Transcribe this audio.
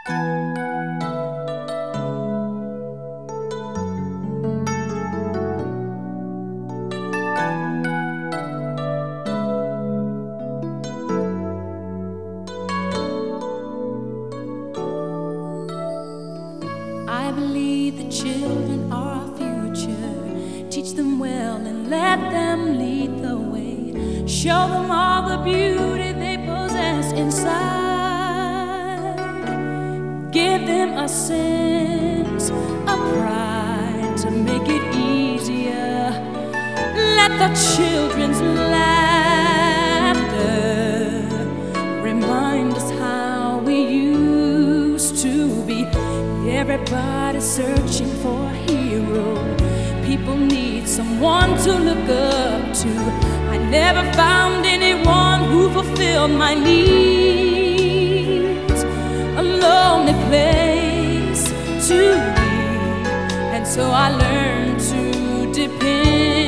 I believe the children are our future. Teach them well and let them lead the way. Show them all the beauty they possess inside. Give them a sense of pride to make it easier. Let the children's laughter remind us how we used to be. Everybody's searching for a hero. People need someone to look up to. I never found anyone who fulfilled my needs. A lonely place to be, and so I learned to depend